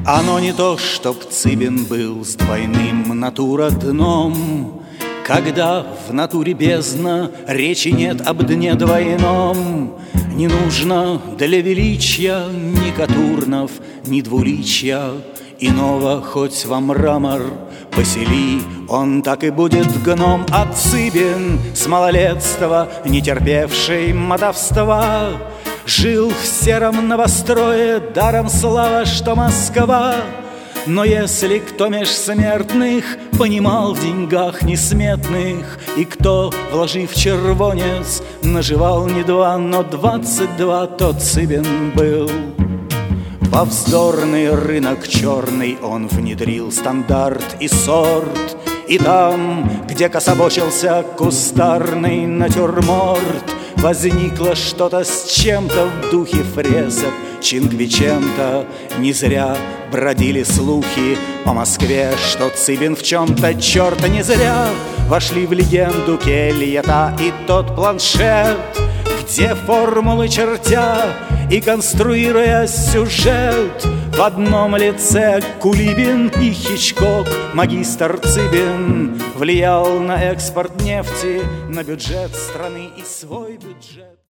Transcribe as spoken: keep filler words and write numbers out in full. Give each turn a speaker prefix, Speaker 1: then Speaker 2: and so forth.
Speaker 1: Оно не то, чтоб Цыбин был с двойным натура дном, когда в натуре бездна, речи нет об дне двойном. Не нужно для величия ни Катурнов, ни двуличья иного, хоть во мрамор посели, он так и будет гном. А Цыбин с малолетства, не терпевший мотовства, жил в сером новострое, даром слава, что Москва. Но если кто меж смертных понимал в деньгах несметных, и кто, вложив червонец, наживал не два, но двадцать два, то Цыбин был. Во вздорный рынок черный он внедрил стандарт и сорт, и там, где кособочился кустарный натюрморт, возникло что-то с чем-то в духе фресок Чинквиченто. Не зря бродили слухи по Москве, что Цыбин в чем-то черта. Не зря вошли в легенду кельета и тот планшет, где формулы чертя и конструируя сюжет, в одном лице Кулибин и Хичкок, магистр Цыбин влиял на экспорт нефти, на бюджет страны и свой бюджет.